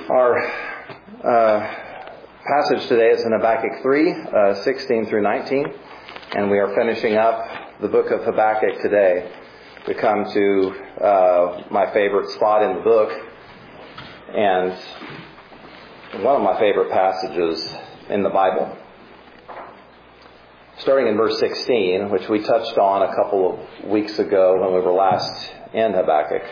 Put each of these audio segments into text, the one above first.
Our passage today is in Habakkuk 3, 16 through 19, and we are finishing up the book of Habakkuk today. We come to my favorite spot in the book, and one of my favorite passages in the Bible. Starting in verse 16, which we touched on a couple of weeks ago when we were last in Habakkuk.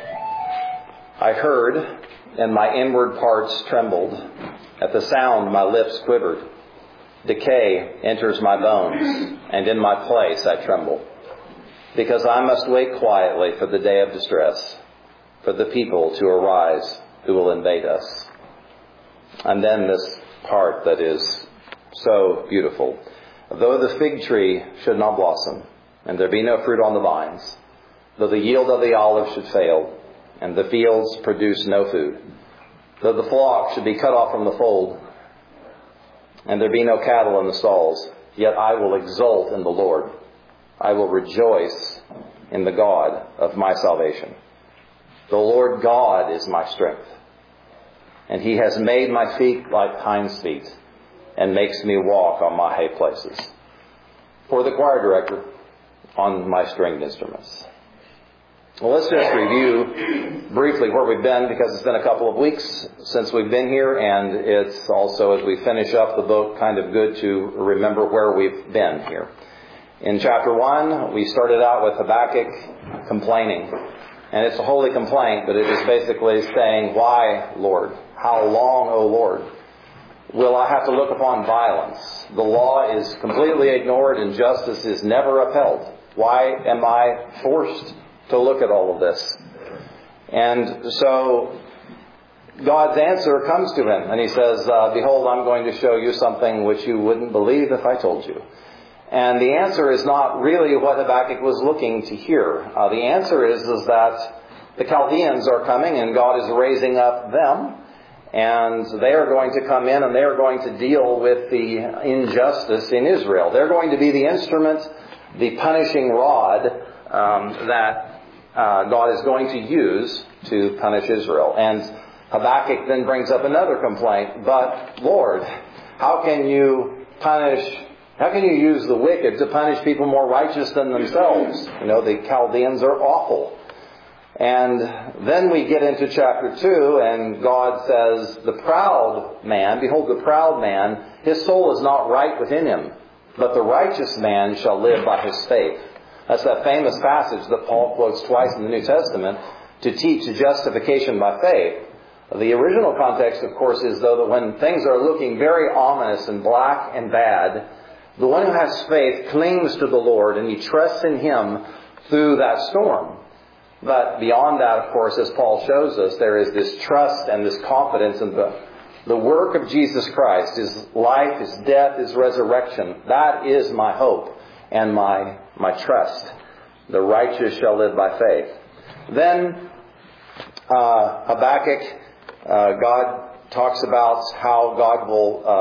I heard, and my inward parts trembled. At the sound, my lips quivered. Decay enters my bones, and in my place I tremble. Because I must wait quietly for the day of distress, for the people to arise who will invade us. And then this part that is so beautiful. Though the fig tree should not blossom, and there be no fruit on the vines, though the yield of the olive should fail, and the fields produce no food, though the flock should be cut off from the fold, and there be no cattle in the stalls, yet I will exult in the Lord. I will rejoice in the God of my salvation. The Lord God is my strength, and He has made my feet like hinds' feet, and makes me walk on my high places. For the choir director, on my stringed instruments. Well, let's just review briefly where we've been, because it's been a couple of weeks since we've been here, and it's also, as we finish up the book, kind of good to remember where we've been here. In chapter 1, we started out with Habakkuk complaining. And it's a holy complaint, but it is basically saying, why, Lord? How long, O Lord, will I have to look upon violence? The law is completely ignored and justice is never upheld. Why am I forced to look at all of this? And so God's answer comes to him, and He says, behold, I'm going to show you something which you wouldn't believe if I told you. And the answer is not really what Habakkuk was looking to hear. The answer is that the Chaldeans are coming, and God is raising up them, and they are going to come in and they are going to deal with the injustice in Israel. They're going to be the instrument, the punishing rod that God is going to use to punish Israel. And Habakkuk then brings up another complaint. But Lord, how can you use the wicked to punish people more righteous than themselves? You know, the Chaldeans are awful. And then we get into chapter 2, and God says, the proud man, behold, the proud man, his soul is not right within him, but the righteous man shall live by his faith. That's that famous passage that Paul quotes twice in the New Testament to teach justification by faith. The original context, of course, is though that when things are looking very ominous and black and bad, the one who has faith clings to the Lord and he trusts in Him through that storm. But beyond that, of course, as Paul shows us, there is this trust and this confidence in the work of Jesus Christ, His life, His death, His resurrection. That is my hope and my trust. The righteous shall live by faith. Then Habakkuk, God talks about how God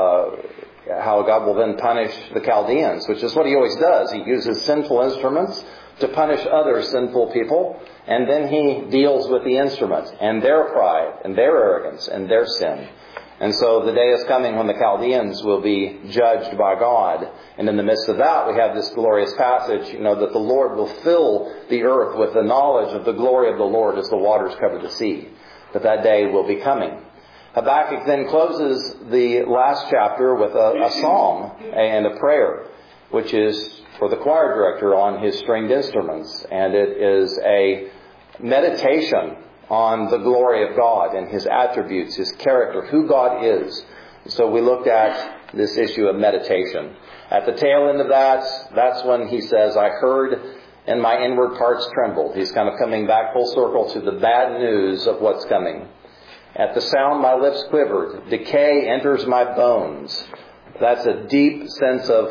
will then punish the Chaldeans, which is what He always does. He uses sinful instruments to punish other sinful people, and then He deals with the instrument and their pride and their arrogance and their sin. And so the day is coming when the Chaldeans will be judged by God. And in the midst of that, we have this glorious passage, that the Lord will fill the earth with the knowledge of the glory of the Lord as the waters cover the sea. That day will be coming. Habakkuk then closes the last chapter with a psalm and a prayer, which is for the choir director on his stringed instruments. And it is a meditation on the glory of God and His attributes, His character, who God is. So we looked at this issue of meditation. At the tail end of that's when he says, I heard and my inward parts trembled. He's kind of coming back full circle to the bad news of what's coming. At the sound, my lips quivered. Decay enters my bones. That's a deep sense of,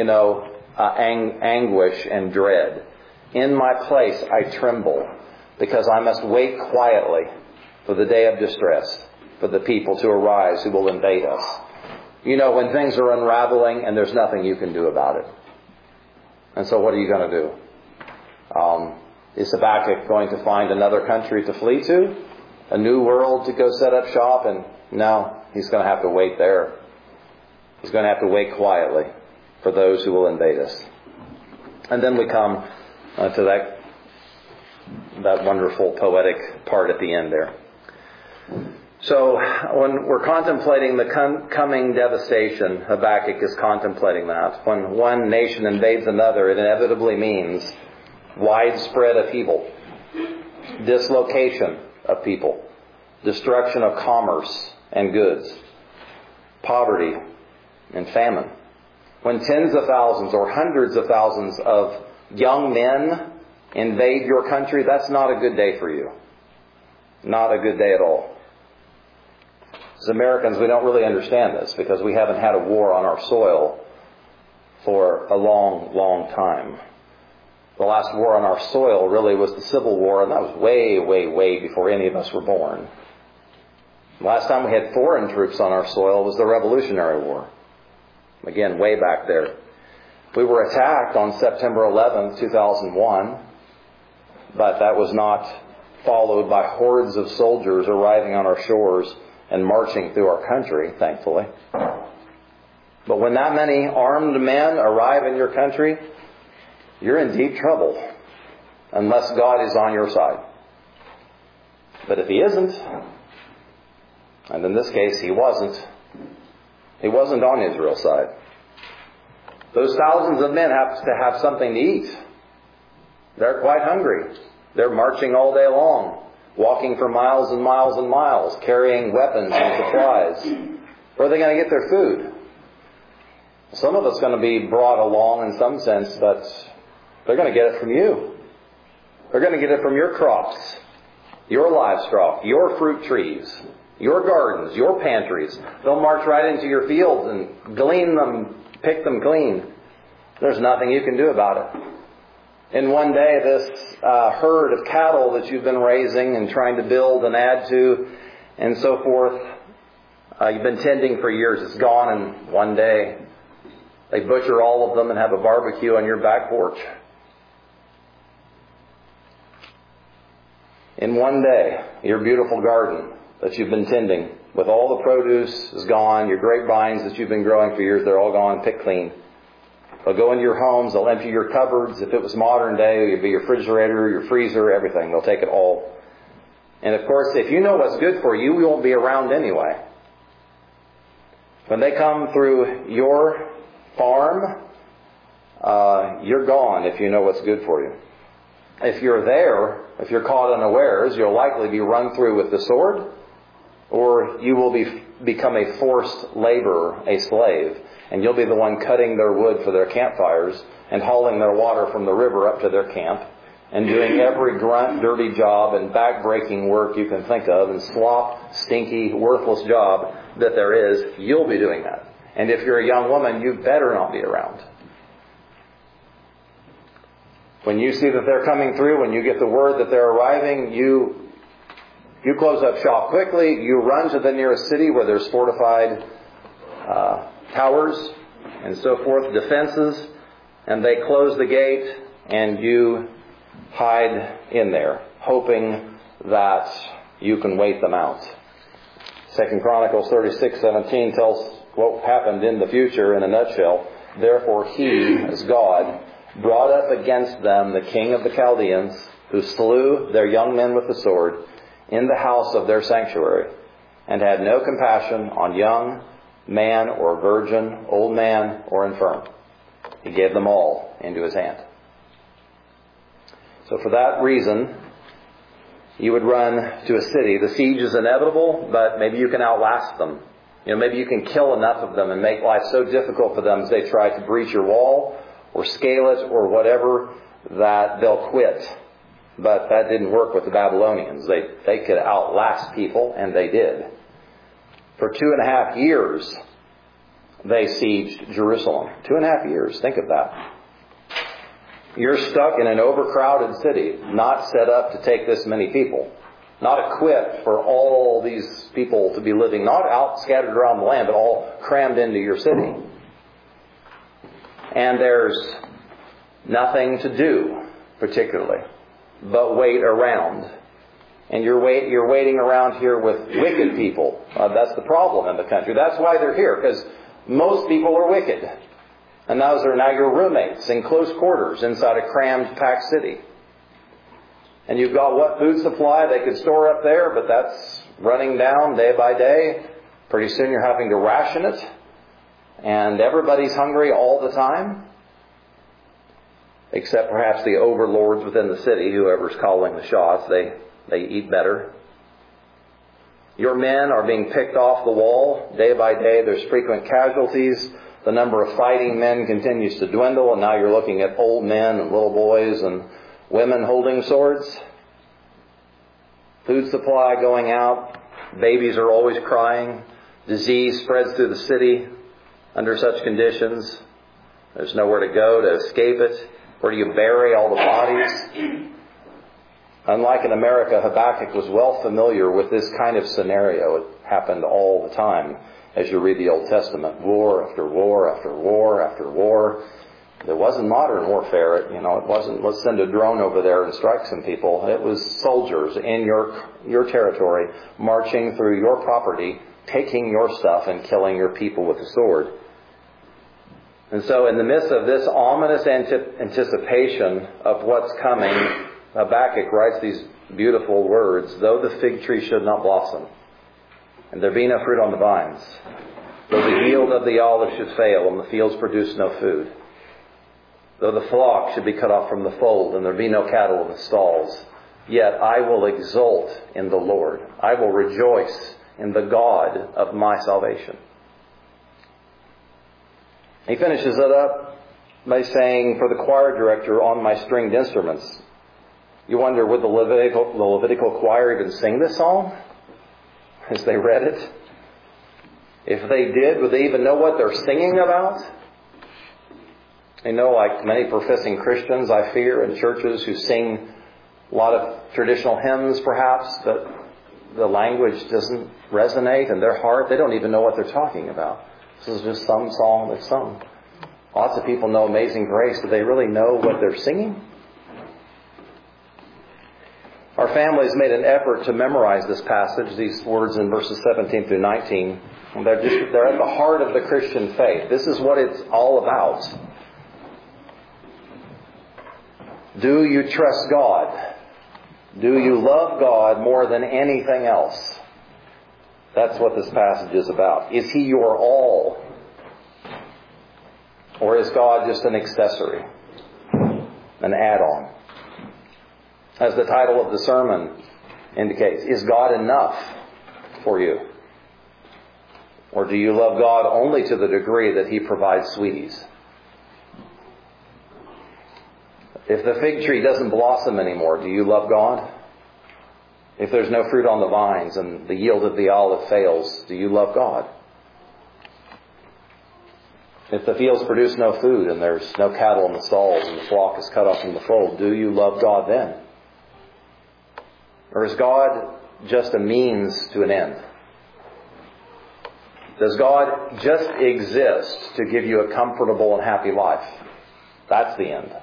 anguish and dread. In my place, I tremble, because I must wait quietly for the day of distress, for the people to arise who will invade us. When things are unraveling and there's nothing you can do about it. And so what are you going to do? Is Habakkuk going to find another country to flee to? a new world to go set up shop, and no, he's going to have to wait there. He's going to have to wait quietly for those who will invade us. And then we come to that wonderful poetic part at the end there. So when we're contemplating the coming devastation, Habakkuk is contemplating that. When one nation invades another, it inevitably means widespread upheaval, dislocation of people, destruction of commerce and goods, poverty and famine. When tens of thousands or hundreds of thousands of young men invade your country, that's not a good day for you. Not a good day at all. As Americans, we don't really understand this because we haven't had a war on our soil for a long, long time. The last war on our soil really was the Civil War, and that was way, way, way before any of us were born. The last time we had foreign troops on our soil was the Revolutionary War. Again, way back there. We were attacked on September 11th, 2001, but that was not followed by hordes of soldiers arriving on our shores and marching through our country, thankfully. But when that many armed men arrive in your country, you're in deep trouble, unless God is on your side. But if He isn't, and in this case He wasn't on Israel's side. Those thousands of men have to have something to eat. They're quite hungry. They're marching all day long, walking for miles and miles and miles, carrying weapons and supplies. Where are they going to get their food? Some of it's going to be brought along in some sense, but they're going to get it from you. They're going to get it from your crops, your livestock, your fruit trees, your gardens, your pantries. They'll march right into your fields and glean them, pick them clean. There's nothing you can do about it. In one day, this herd of cattle that you've been raising and trying to build and add to and so forth, you've been tending for years, it's gone in one day. They butcher all of them and have a barbecue on your back porch. In one day, your beautiful garden that you've been tending with all the produce is gone. Your grapevines that you've been growing for years, they're all gone, picked clean. They'll go into your homes. They'll empty your cupboards. If it was modern day, it'd be your refrigerator, your freezer, everything. They'll take it all. And of course, if you know what's good for you, you won't be around anyway. When they come through your farm, you're gone if you know what's good for you. If you're there, if you're caught unawares, you'll likely be run through with the sword, or you will become a forced laborer, a slave, and you'll be the one cutting their wood for their campfires and hauling their water from the river up to their camp and doing every grunt, dirty job and back-breaking work you can think of and slop, stinky, worthless job that there is. You'll be doing that. And if you're a young woman, you better not be around. When you see that they're coming through, when you get the word that they're arriving, you close up shop quickly. You run to the nearest city where there's fortified towers and so forth, defenses, and they close the gate and you hide in there, hoping that you can wait them out. 2 Chronicles 36:17 tells what happened in the future in a nutshell. Therefore He, as God, brought up against them the king of the Chaldeans, who slew their young men with the sword in the house of their sanctuary, and had no compassion on young man or virgin, old man or infirm. He gave them all into his hand. So for that reason, you would run to a city. The siege is inevitable, but maybe you can outlast them. Maybe you can kill enough of them and make life so difficult for them as they try to breach your wall or scale it or whatever, that they'll quit. But that didn't work with the Babylonians. They could outlast people, and they did. For 2.5 years, they sieged Jerusalem. 2.5 years. Think of that. You're stuck in an overcrowded city, not set up to take this many people, not equipped for all these people to be living, not out scattered around the land, but all crammed into your city. And there's nothing to do, particularly, but wait around And you're waiting around here with wicked people. That's the problem in the country. That's why they're here, because most people are wicked. And those are now your roommates in close quarters inside a crammed, packed city. And you've got what food supply they could store up there, but that's running down day by day. Pretty soon you're having to ration it. And everybody's hungry all the time. Except perhaps the overlords within the city, whoever's calling the shots, they eat better. Your men are being picked off the wall day by day. There's frequent casualties. The number of fighting men continues to dwindle, and now you're looking at old men and little boys and women holding swords. Food supply going out. Babies are always crying. Disease spreads through the city under such conditions. There's nowhere to go to escape it. Where do you bury all the bodies? Unlike in America, Habakkuk was well familiar with this kind of scenario. It happened all the time as you read the Old Testament. War after war after war after war. It wasn't modern warfare. It wasn't, let's send a drone over there and strike some people. It was soldiers in your territory marching through your property, taking your stuff and killing your people with the sword. And so in the midst of this ominous anticipation of what's coming, Habakkuk writes these beautiful words, though the fig tree should not blossom, and there be no fruit on the vines, though the yield of the olive should fail, and the fields produce no food, though the flock should be cut off from the fold, and there be no cattle in the stalls, yet I will exult in the Lord. I will rejoice in the God of my salvation. He finishes it up by saying, for the choir director on my stringed instruments. You wonder, would the Levitical choir even sing this song as they read it? If they did, would they even know what they're singing about? Like many professing Christians, I fear, in churches who sing a lot of traditional hymns perhaps, but the language doesn't resonate in their heart. They don't even know what they're talking about. This is just some song that's sung. Lots of people know Amazing Grace. Do they really know what they're singing? Our family has made an effort to memorize this passage, these words in verses 17 through 19. And they're at the heart of the Christian faith. This is what it's all about. Do you trust God? Do you love God more than anything else? That's what this passage is about. Is He your all? Or is God just an accessory? An add-on? As the title of the sermon indicates, is God enough for you? Or do you love God only to the degree that He provides sweeties? If the fig tree doesn't blossom anymore, do you love God? If there's no fruit on the vines and the yield of the olive fails, do you love God? If the fields produce no food and there's no cattle in the stalls and the flock is cut off from the fold, do you love God then? Or is God just a means to an end? Does God just exist to give you a comfortable and happy life? That's the end.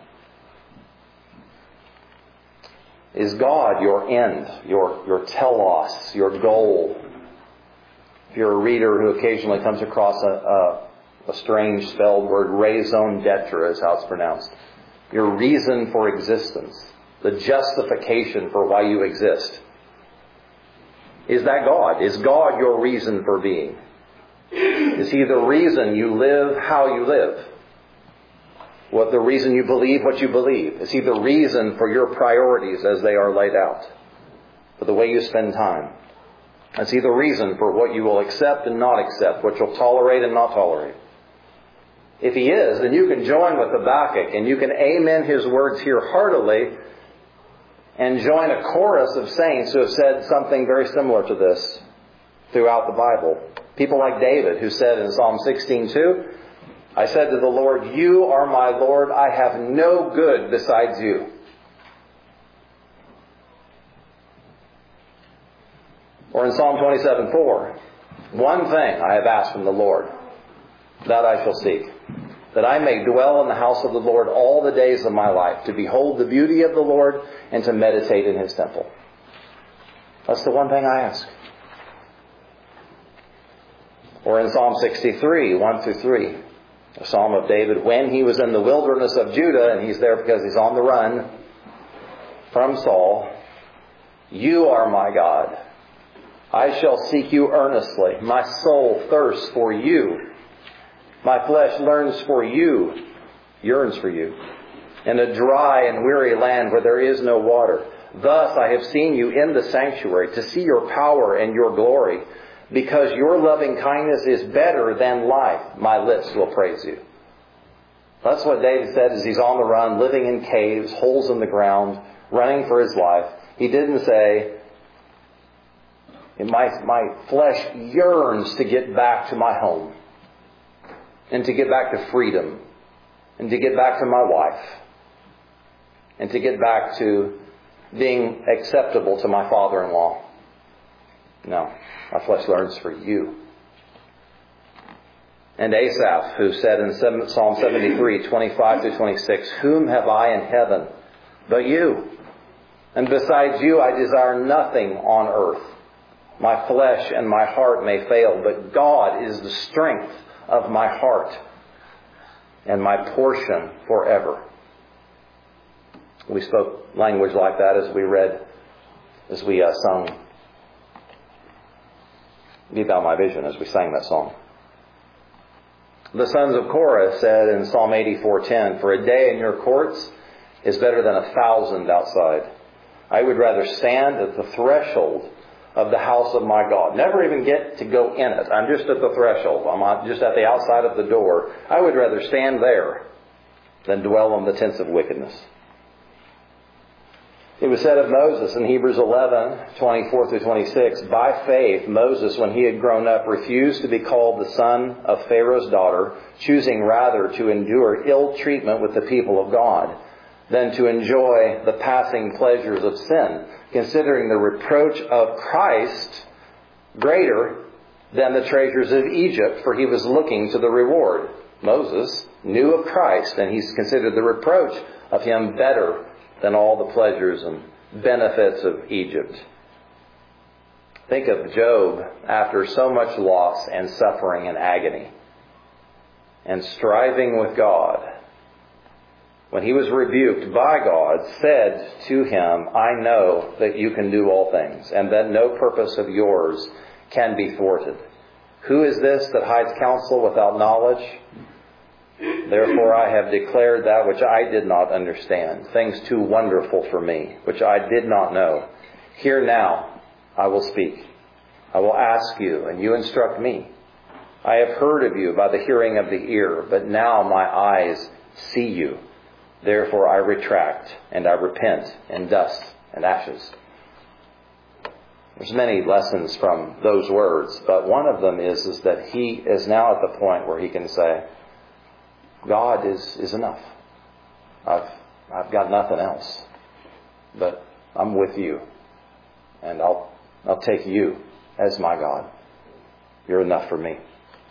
Is God your end, your telos, your goal? If you're a reader who occasionally comes across a strange spelled word, raison d'etre is how it's pronounced. Your reason for existence. The justification for why you exist. Is that God? Is God your reason for being? Is He the reason you live how you live? What the reason you believe what you believe? Is He the reason for your priorities as they are laid out? For the way you spend time? Is He the reason for what you will accept and not accept? What you'll tolerate and not tolerate? If He is, then you can join with Habakkuk and you can amen his words here heartily and join a chorus of saints who have said something very similar to this throughout the Bible. People like David, who said in Psalm 16:2, I said to the Lord, you are my Lord, I have no good besides you. Or in Psalm 27:4, one thing I have asked from the Lord, that I shall seek, that I may dwell in the house of the Lord all the days of my life, to behold the beauty of the Lord and to meditate in His temple. That's the one thing I ask. Or in Psalm 63, 1 through 3, a psalm of David, when he was in the wilderness of Judah, and he's there because he's on the run from Saul, you are my God. I shall seek you earnestly. My soul thirsts for you. My flesh yearns for you, in a dry and weary land where there is no water. Thus I have seen you in the sanctuary, to see your power and your glory. Because your loving kindness is better than life, my lips will praise you. That's what David said as he's on the run, living in caves, holes in the ground, running for his life. He didn't say, my flesh yearns to get back to my home, and to get back to freedom, and to get back to my wife, and to get back to being acceptable to my father-in-law. No, my flesh yearns for you. And Asaph, who said in Psalm 73, 25 to 26, whom have I in heaven but you? And besides you I desire nothing on earth. My flesh and my heart may fail, but God is the strength of my heart and my portion forever. We spoke language like that as we sung Be Thou My Vision, as we sang that song. The sons of Korah said in Psalm 84:10, for a day in your courts is better than 1,000 outside. I would rather stand at the threshold of the house of my God. Never even get to go in it. I'm just at the threshold. I'm just at the outside of the door. I would rather stand there than dwell on the tents of wickedness. It was said of Moses in Hebrews 11, 24 through 26, by faith, Moses, when he had grown up, refused to be called the son of Pharaoh's daughter, choosing rather to endure ill treatment with the people of God than to enjoy the passing pleasures of sin, considering the reproach of Christ greater than the treasures of Egypt, for he was looking to the reward. Moses knew of Christ, and he's considered the reproach of him better than all the pleasures and benefits of Egypt. Think of Job after so much loss and suffering and agony and striving with God. When he was rebuked by God, said to him, I know that you can do all things, and that no purpose of yours can be thwarted. Who is this that hides counsel without knowledge? Therefore I have declared that which I did not understand, things too wonderful for me, which I did not know. Here now I will speak. I will ask you, and you instruct me. I have heard of you by the hearing of the ear, but now my eyes see you. Therefore I retract, and I repent in dust and ashes. There's many lessons from those words, but one of them is that he is now at the point where he can say, God is enough. I've got nothing else, but I'm with you, and I'll take you as my God. You're enough for me.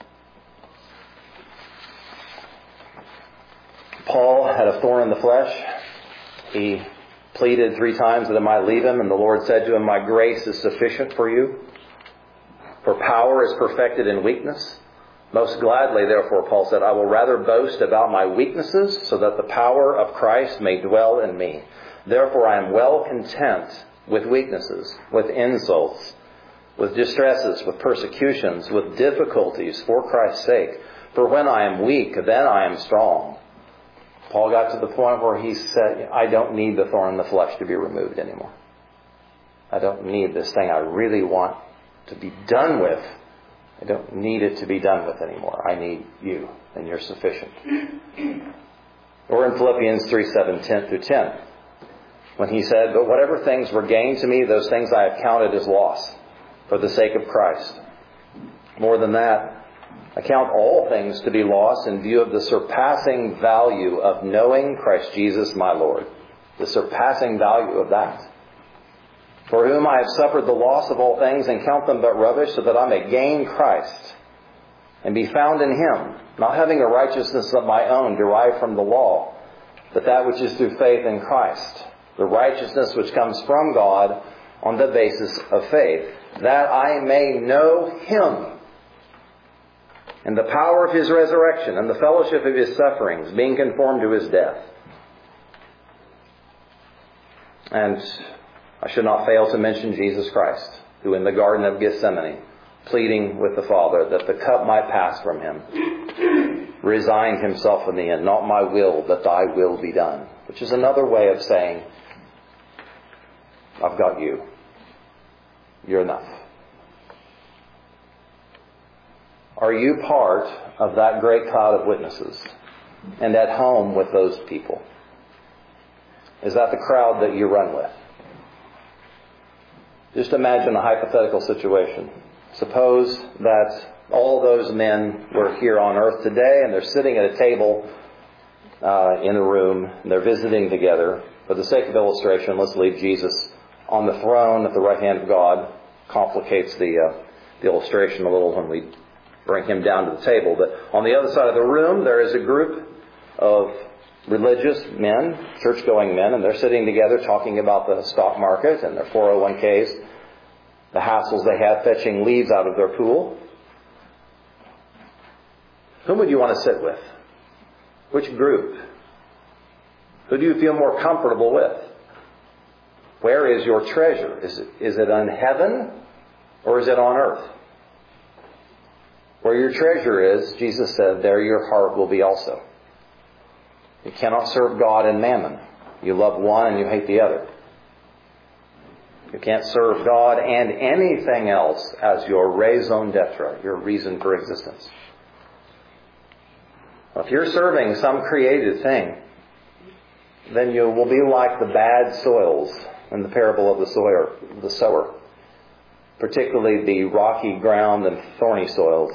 Paul had a thorn in the flesh. He pleaded 3 times that it might leave him, and the Lord said to him, my grace is sufficient for you, for power is perfected in weakness. Most gladly, therefore, Paul said, I will rather boast about my weaknesses, so that the power of Christ may dwell in me. Therefore I am well content with weaknesses, with insults, with distresses, with persecutions, with difficulties for Christ's sake. For when I am weak, then I am strong. Paul got to the point where he said, I don't need the thorn in the flesh to be removed anymore. I don't need this thing I really want to be done with. I don't need it to be done with anymore. I need you, and you're sufficient. Or in Philippians 3:7-10, when he said, but whatever things were gained to me, those things I have counted as loss for the sake of Christ. More than that, I count all things to be lost in view of the surpassing value of knowing Christ Jesus my Lord. The surpassing value of that. For whom I have suffered the loss of all things and count them but rubbish, so that I may gain Christ and be found in Him, not having a righteousness of my own derived from the law, but that which is through faith in Christ, the righteousness which comes from God on the basis of faith, that I may know Him and the power of His resurrection and the fellowship of His sufferings, being conformed to His death. And I should not fail to mention Jesus Christ, who in the Garden of Gethsemane, pleading with the Father that the cup might pass from Him, resigned Himself in the end, not my will, but thy will be done. Which is another way of saying, I've got you. You're enough. Are you part of that great cloud of witnesses and at home with those people? Is that the crowd that you run with? Just imagine a hypothetical situation. Suppose that all those men were here on earth today and they're sitting at a table in a room and they're visiting together. For the sake of illustration, let's leave Jesus on the throne at the right hand of God. Complicates the illustration a little when we bring Him down to the table. But on the other side of the room, there is a group of religious men, church-going men, and they're sitting together talking about the stock market and their 401ks, the hassles they have fetching leaves out of their pool. Whom would you want to sit with? Which group? Who do you feel more comfortable with? Where is your treasure? Is it in heaven or is it on earth? Where your treasure is, Jesus said, there your heart will be also. You cannot serve God and mammon. You love one and you hate the other. You can't serve God and anything else as your raison d'etre, your reason for existence. Well, if you're serving some created thing, then you will be like the bad soils in the parable of the sower, particularly the rocky ground and thorny soils.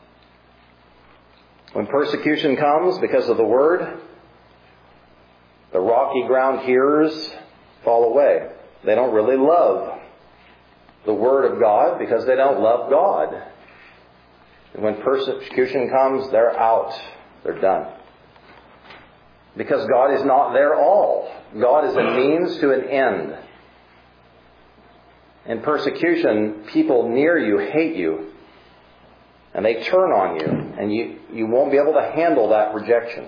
When persecution comes because of the Word, the rocky ground hearers fall away. They don't really love the Word of God because they don't love God. And when persecution comes, they're out. They're done. Because God is not their all. God is a means to an end. In persecution, people near you hate you. And they turn on you. And you won't be able to handle that rejection.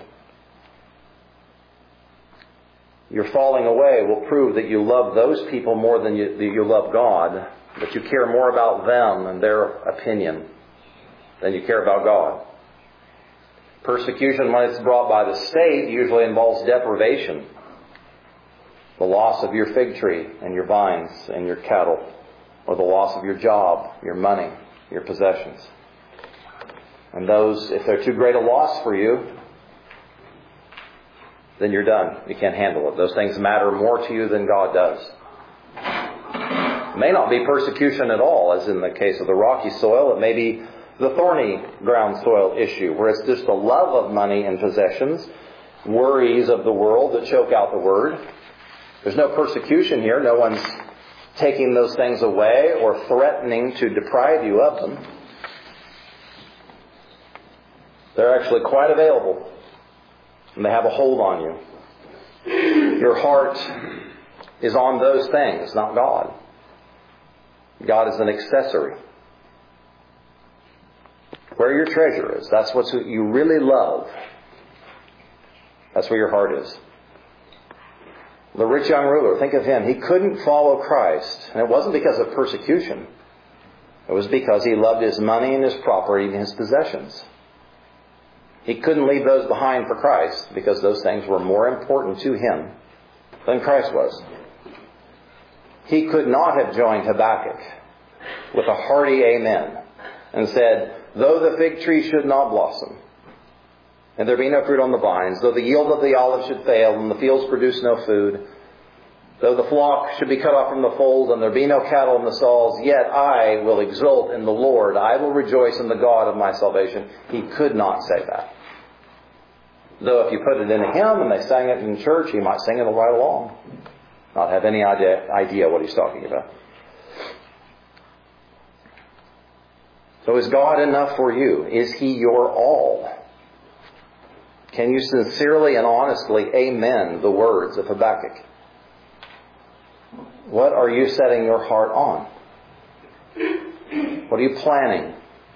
Your falling away will prove that you love those people more than you love God. That you care more about them and their opinion than you care about God. Persecution, when it's brought by the state, usually involves deprivation. The loss of your fig tree and your vines and your cattle. Or the loss of your job, your money, your possessions. And those, if they're too great a loss for you, then you're done. You can't handle it. Those things matter more to you than God does. It may not be persecution at all, as in the case of the rocky soil. It may be the thorny ground soil issue, where it's just the love of money and possessions, worries of the world that choke out the Word. There's no persecution here. No one's taking those things away or threatening to deprive you of them. They're actually quite available. And they have a hold on you. Your heart is on those things, not God. God is an accessory. Where your treasure is, that's what you really love. That's where your heart is. The rich young ruler, think of him. He couldn't follow Christ. And it wasn't because of persecution. It was because he loved his money and his property and his possessions. He couldn't leave those behind for Christ because those things were more important to him than Christ was. He could not have joined Habakkuk with a hearty amen and said, though the fig tree should not blossom, and there be no fruit on the vines, though the yield of the olive should fail, and the fields produce no food, though the flock should be cut off from the fold, and there be no cattle in the stalls, yet I will exult in the Lord. I will rejoice in the God of my salvation. He could not say that. Though if you put it in a hymn and they sang it in church, he might sing it right along. Not have any idea what he's talking about. So is God enough for you? Is He your all? Can you sincerely and honestly amen the words of Habakkuk? What are you setting your heart on? What are you planning?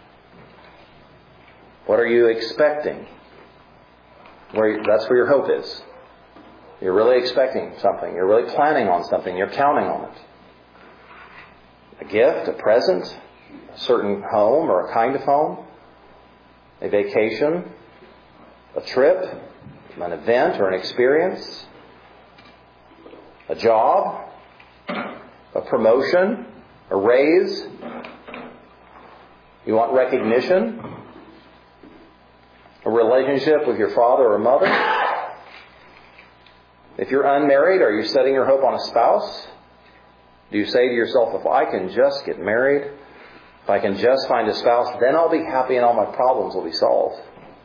What are you expecting? That's where your hope is. You're really expecting something. You're really planning on something. You're counting on it. A gift, a present, a certain home or a kind of home, a vacation, a trip, an event or an experience, a job, a promotion, a raise. You want recognition, a relationship with your father or mother. If you're unmarried, are you setting your hope on a spouse? Do you say to yourself, if I can just get married, if I can just find a spouse, then I'll be happy and all my problems will be solved?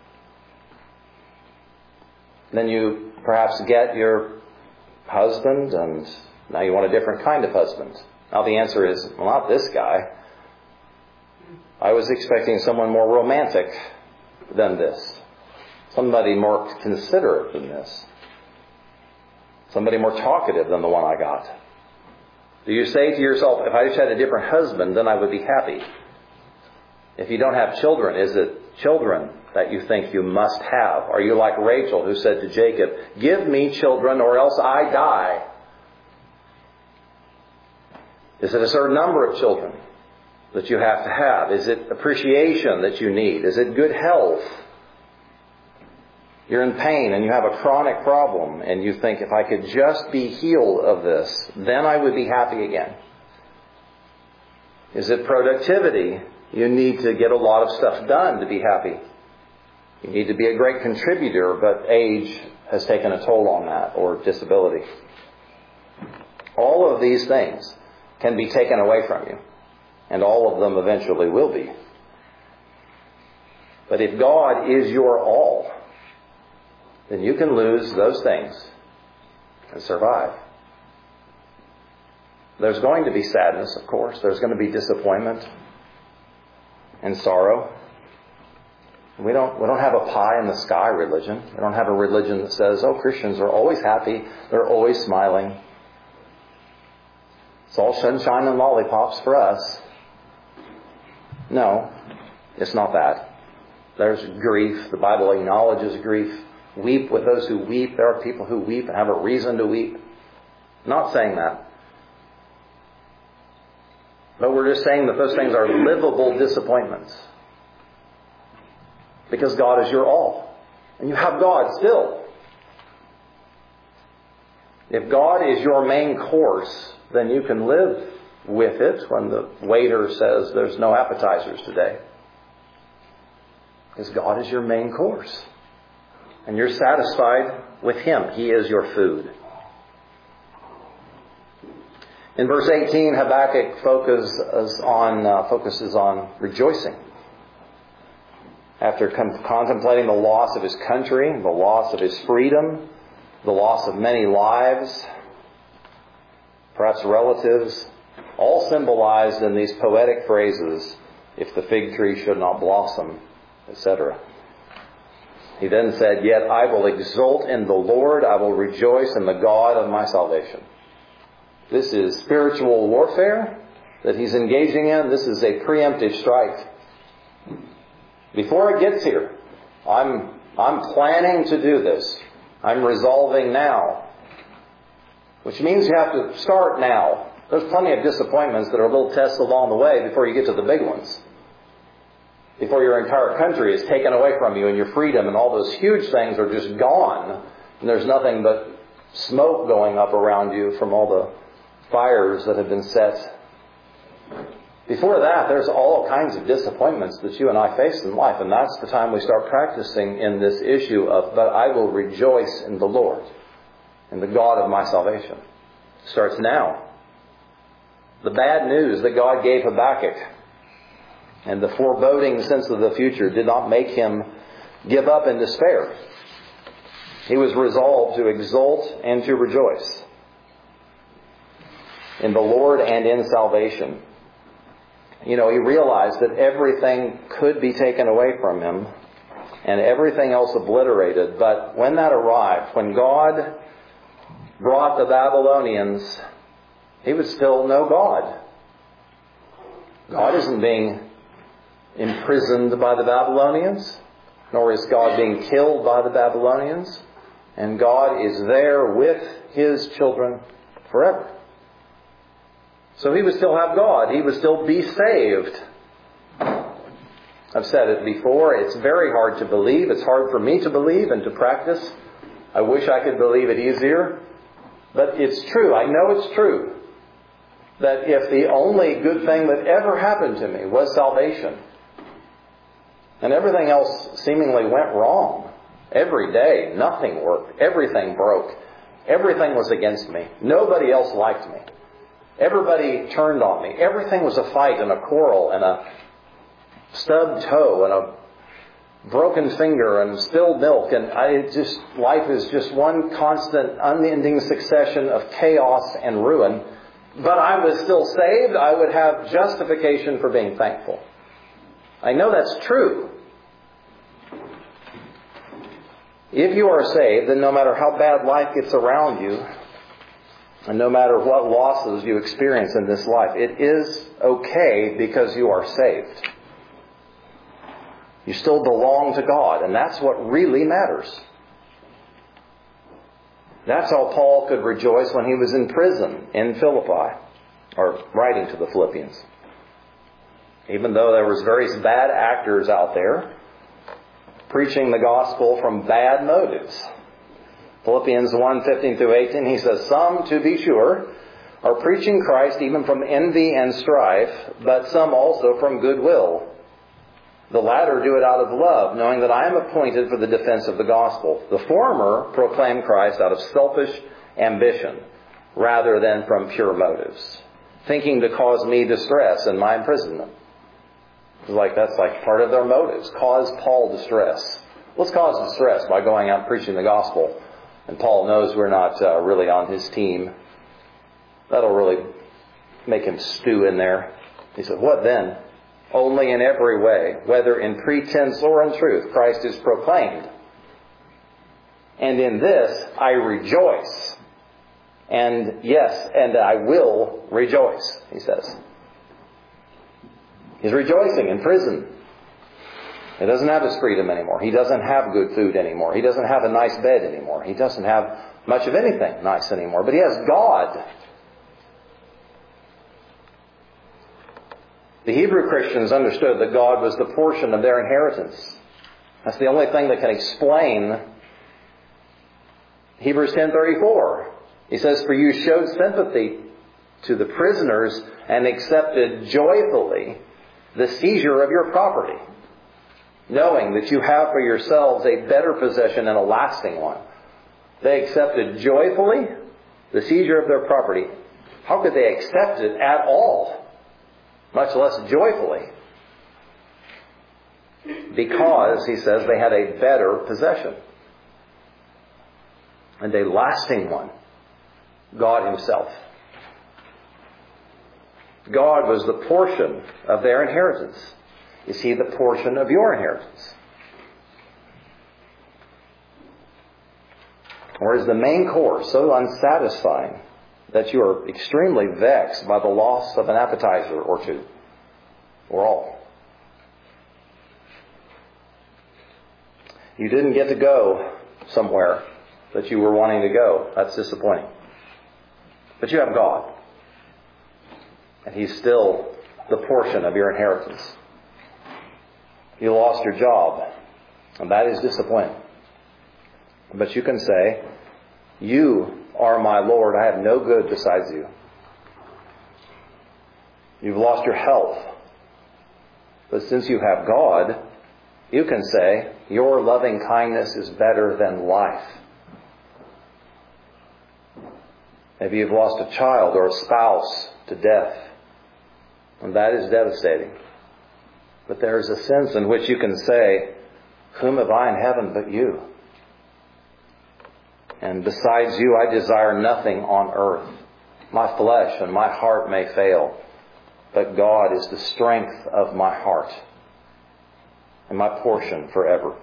Then you perhaps get your husband and now you want a different kind of husband. Now the answer is, well, not this guy. I was expecting someone more romantic than this. Somebody more considerate than this. Somebody more talkative than the one I got. Do you say to yourself, if I just had a different husband, then I would be happy? If you don't have children, is it children that you think you must have? Are you like Rachel who said to Jacob, give me children or else I die? Is it a certain number of children that you have to have? Is it appreciation that you need? Is it good health? You're in pain and you have a chronic problem and you think, if I could just be healed of this, then I would be happy again. Is it productivity? You need to get a lot of stuff done to be happy. You need to be a great contributor, but age has taken a toll on that, or disability. All of these things can be taken away from you, and all of them eventually will be. But if God is your all, then you can lose those things and survive. There's going to be sadness, of course. There's going to be disappointment and sorrow. We don't have a pie in the sky religion. We don't have a religion that says, oh, Christians are always happy. They're always smiling. It's all sunshine and lollipops for us. No, it's not that. There's grief. The Bible acknowledges grief. Weep with those who weep. There are people who weep and have a reason to weep. Not saying that. But we're just saying that those things are livable disappointments. Because God is your all. And you have God still. If God is your main course, then you can live with it when the waiter says there's no appetizers today. Because God is your main course. And you're satisfied with Him. He is your food. In verse 18, Habakkuk focuses on rejoicing. After contemplating the loss of his country, the loss of his freedom, the loss of many lives, perhaps relatives, all symbolized in these poetic phrases, if the fig tree should not blossom, etc. He then said, yet I will exult in the Lord, I will rejoice in the God of my salvation. This is spiritual warfare that he's engaging in. This is a preemptive strike. Before it gets here, I'm planning to do this. I'm resolving now. Which means you have to start now. There's plenty of disappointments that are little tests along the way before you get to the big ones. Before your entire country is taken away from you and your freedom and all those huge things are just gone. And there's nothing but smoke going up around you from all the fires that have been set. Before that, there's all kinds of disappointments that you and I face in life. And that's the time we start practicing in this issue of, but I will rejoice in the Lord, in the God of my salvation. It starts now. The bad news that God gave Habakkuk and the foreboding sense of the future did not make him give up in despair. He was resolved to exult and to rejoice in the Lord and in salvation. You know, he realized that everything could be taken away from him and everything else obliterated. But when that arrived, when God brought the Babylonians he would still know God. God isn't being imprisoned by the Babylonians, nor is God being killed by the Babylonians. And God is there with His children forever. So he would still have God. He would still be saved. I've said it before. It's very hard to believe. It's hard for me to believe and to practice. I wish I could believe it easier. But it's true. I know it's true. That if the only good thing that ever happened to me was salvation, and everything else seemingly went wrong, every day nothing worked, everything broke, everything was against me, nobody else liked me, everybody turned on me, everything was a fight and a quarrel and a stubbed toe and a broken finger and spilled milk, and life is just one constant, unending succession of chaos and ruin. But I was still saved. I would have justification for being thankful. I know that's true. If you are saved, then no matter how bad life gets around you, and no matter what losses you experience in this life, it is okay because you are saved. You still belong to God, and that's what really matters. That's how Paul could rejoice when he was in prison in Philippi, or writing to the Philippians. Even though there was various bad actors out there preaching the gospel from bad motives. Philippians 1:15-18, he says, "Some, to be sure, are preaching Christ even from envy and strife, but some also from goodwill. The latter do it out of love, knowing that I am appointed for the defense of the gospel. The former proclaim Christ out of selfish ambition, rather than from pure motives, thinking to cause me distress in my imprisonment." That's like part of their motives. Cause Paul distress. Let's cause distress by going out and preaching the gospel. And Paul knows we're not really on his team. That'll really make him stew in there. He said, "What then? Only in every way, whether in pretense or in truth, Christ is proclaimed. And in this I rejoice. And yes, and I will rejoice," he says. He's rejoicing in prison. He doesn't have his freedom anymore. He doesn't have good food anymore. He doesn't have a nice bed anymore. He doesn't have much of anything nice anymore. But he has God. The Hebrew Christians understood that God was the portion of their inheritance. That's the only thing that can explain Hebrews 10:34. He says, "For you showed sympathy to the prisoners and accepted joyfully the seizure of your property, knowing that you have for yourselves a better possession and a lasting one." They accepted joyfully the seizure of their property. How could they accept it at all? Much less joyfully. Because, he says, they had a better possession. And a lasting one. God Himself. God was the portion of their inheritance. Is He the portion of your inheritance? Or is the main course so unsatisfying that you are extremely vexed by the loss of an appetizer or two, or all? You didn't get to go somewhere that you were wanting to go. That's disappointing. But you have God. And He's still the portion of your inheritance. You lost your job, and that is disappointing. But you can say, "You are my Lord. I have no good besides you." You've lost your health. But since you have God, you can say, "Your loving kindness is better than life." Maybe you've lost a child or a spouse to death, and that is devastating. But there is a sense in which you can say, "Whom have I in heaven but you? And besides you, I desire nothing on earth. My flesh and my heart may fail, but God is the strength of my heart and my portion forever."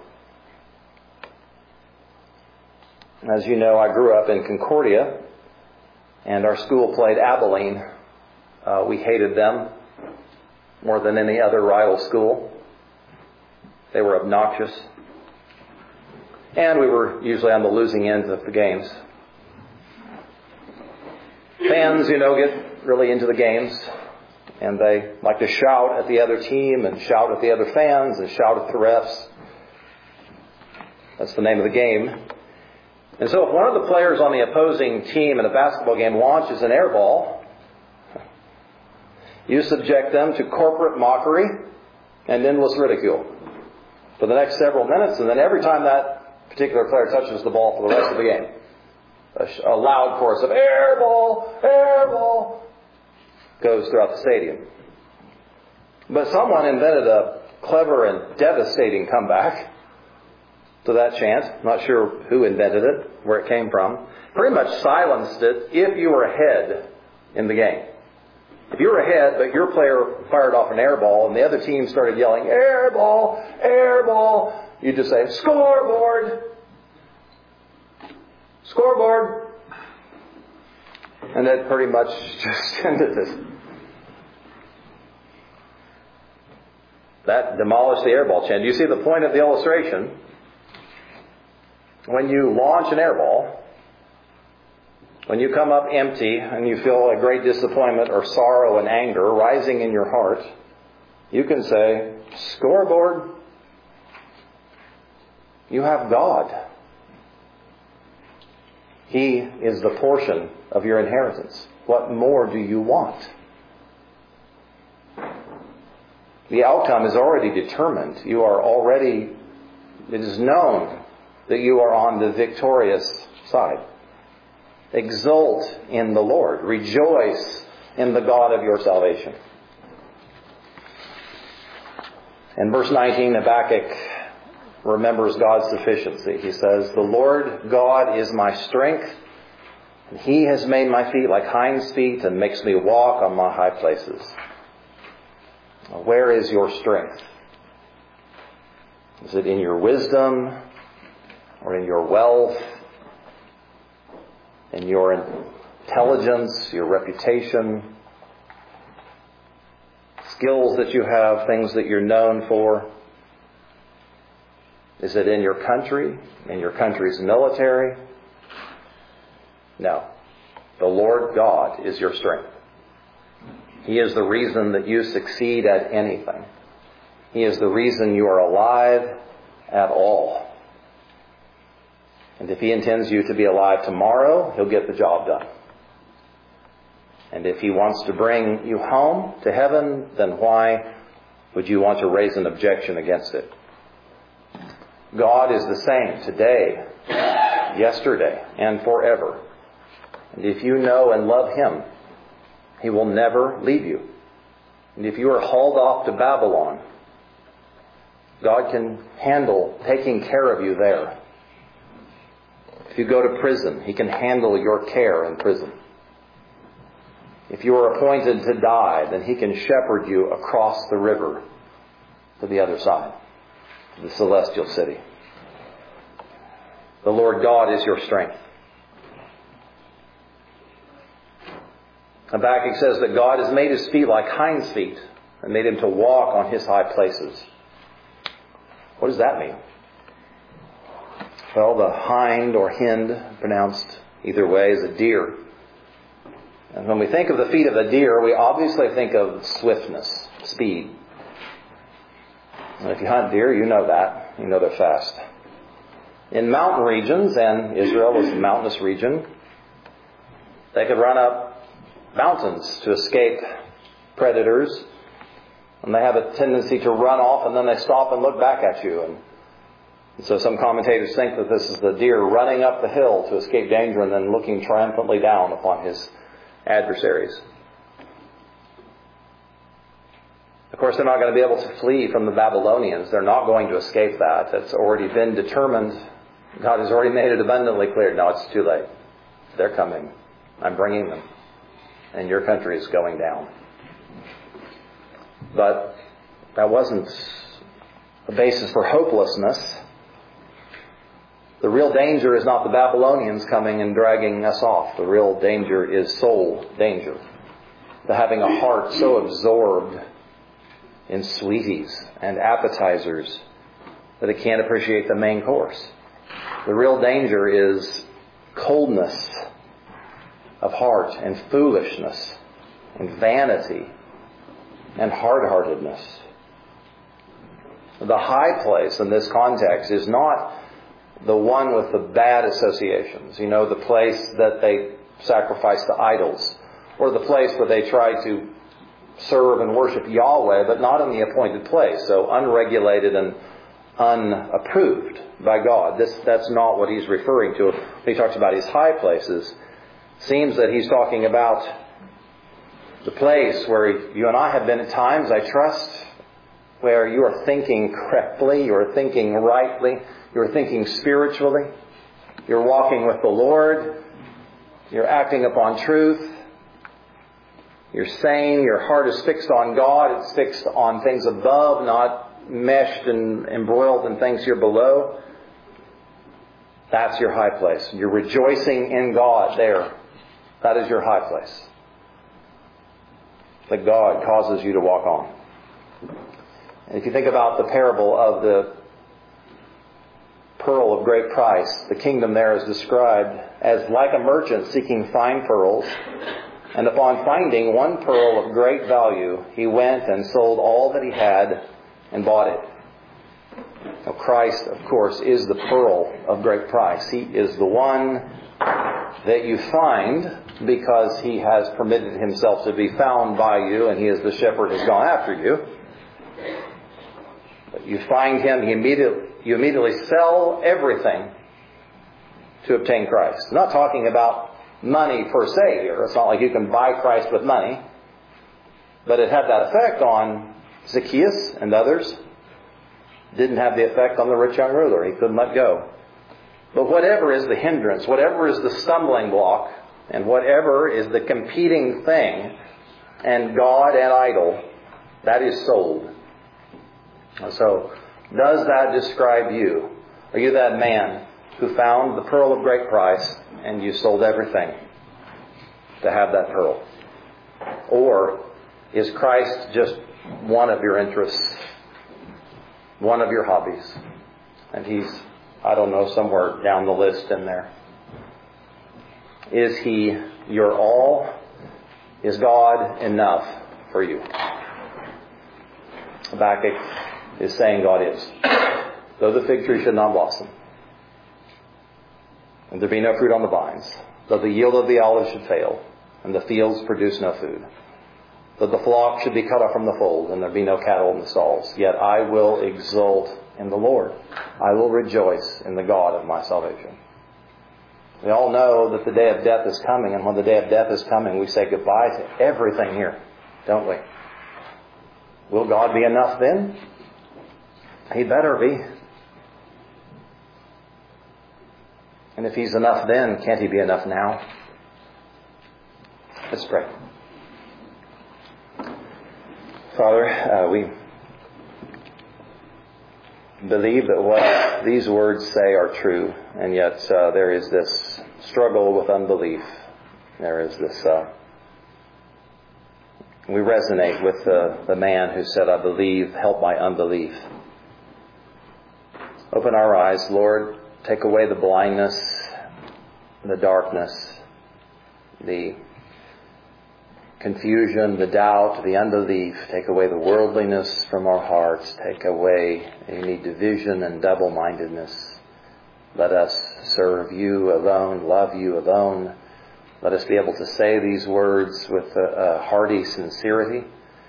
As you know, I grew up in Concordia, and our school played Abilene. We hated them more than any other rival school. They were obnoxious. And we were usually on the losing end of the games. Fans, get really into the games. And they like to shout at the other team and shout at the other fans and shout at the refs. That's the name of the game. And so if one of the players on the opposing team in a basketball game launches an air ball, you subject them to corporate mockery and endless ridicule for the next several minutes. And then every time that particular player touches the ball for the rest of the game, a loud chorus of air ball, goes throughout the stadium. But someone invented a clever and devastating comeback to that chant. Not sure who invented it, where it came from. Pretty much silenced it if you were ahead in the game. If you were ahead, but your player fired off an air ball and the other team started yelling, air ball, you just say, scoreboard. And that pretty much just ended it. That demolished the airball chant. Do you see the point of the illustration? When you launch an airball, when you come up empty and you feel a great disappointment or sorrow and anger rising in your heart, you can say, scoreboard. You have God. He is the portion of your inheritance. What more do you want? The outcome is already determined. It is known that you are on the victorious side. Exult in the Lord. Rejoice in the God of your salvation. In verse 19, Habakkuk remembers God's sufficiency. He says, the Lord God is my strength, and He has made my feet like hinds' feet and makes me walk on my high places. Where is your strength? Is it in your wisdom or in your wealth, in your intelligence, your reputation, skills that you have, things that you're known for? Is it in your country, in your country's military? No. The Lord God is your strength. He is the reason that you succeed at anything. He is the reason you are alive at all. And if He intends you to be alive tomorrow, He'll get the job done. And if He wants to bring you home to heaven, then why would you want to raise an objection against it? God is the same today, yesterday, and forever. And if you know and love Him, He will never leave you. And if you are hauled off to Babylon, God can handle taking care of you there. If you go to prison, He can handle your care in prison. If you are appointed to die, then He can shepherd you across the river to the other side, to the celestial city. The Lord God is your strength. Habakkuk says that God has made His feet like hinds' feet and made Him to walk on His high places. What does that mean? Well, the hind or hind, pronounced either way, is a deer. And when we think of the feet of a deer, we obviously think of swiftness, speed. And if you hunt deer, you know that. You know they're fast. In mountain regions, and Israel is a mountainous region, they could run up mountains to escape predators. And they have a tendency to run off and then they stop and look back at you. And so some commentators think that this is the deer running up the hill to escape danger and then looking triumphantly down upon his adversaries. Of course, they're not going to be able to flee from the Babylonians. They're not going to escape that. It's already been determined. God has already made it abundantly clear. No, it's too late. They're coming. I'm bringing them. And your country is going down. But that wasn't a basis for hopelessness. The real danger is not the Babylonians coming and dragging us off. The real danger is soul danger. The having a heart so absorbed in sweeties and appetizers that it can't appreciate the main course. The real danger is coldness of heart and foolishness and vanity and hard-heartedness. The high place in this context is not the one with the bad associations. You know, the place that they sacrifice to idols, or the place where they try to serve and worship Yahweh, but not in the appointed place, so unregulated and unapproved by God. That's not what he's referring to. When he talks about his high places, seems that he's talking about the place where you and I have been at times, I trust, where you are thinking correctly, you are thinking rightly, you are thinking spiritually, you're walking with the Lord, you're acting upon truth, you're sane, your heart is fixed on God, it's fixed on things above, not meshed and embroiled in things here below. That's your high place. You're rejoicing in God there. That is your high place that God causes you to walk on. And if you think about the parable of the pearl of great price, the kingdom there is described as like a merchant seeking fine pearls. And upon finding one pearl of great value, he went and sold all that he had and bought it. Now Christ, of course, is the pearl of great price. He is the one that you find because he has permitted himself to be found by you, and he is the shepherd who's gone after you. But you find him, you immediately sell everything to obtain Christ. I'm not talking about money per se here. It's not like you can buy Christ with money. But it had that effect on Zacchaeus and others. Didn't have the effect on the rich young ruler. He couldn't let go. But whatever is the hindrance, whatever is the stumbling block, and whatever is the competing thing, and God and idol, that is sold. So, does that describe you? Are you that man who found the pearl of great price and you sold everything to have that pearl? Or is Christ just one of your interests, one of your hobbies, and he's, I don't know, somewhere down the list in there? Is he your all? Is God enough for you? Habakkuk is saying God is. Though the fig tree should not blossom, and there be no fruit on the vines, though the yield of the olive should fail, and the fields produce no food, though the flock should be cut off from the fold, and there be no cattle in the stalls, yet I will exult in the Lord. I will rejoice in the God of my salvation. We all know that the day of death is coming, and when the day of death is coming, we say goodbye to everything here, don't we? Will God be enough then? He better be. And if he's enough then, can't he be enough now? Let's pray. Father, we believe that what these words say are true, and yet there is this struggle with unbelief. There is this... we resonate with the man who said, I believe, help my unbelief. Open our eyes, Lord. Take away the blindness, the darkness, the confusion, the doubt, the unbelief. Take away the worldliness from our hearts. Take away any division and double-mindedness. Let us serve you alone, love you alone. Let us be able to say these words with a hearty sincerity,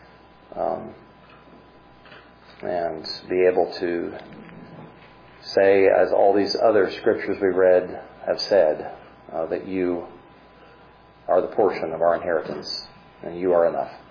and be able to say, as all these other scriptures we read have said, that you are the portion of our inheritance, and you are enough.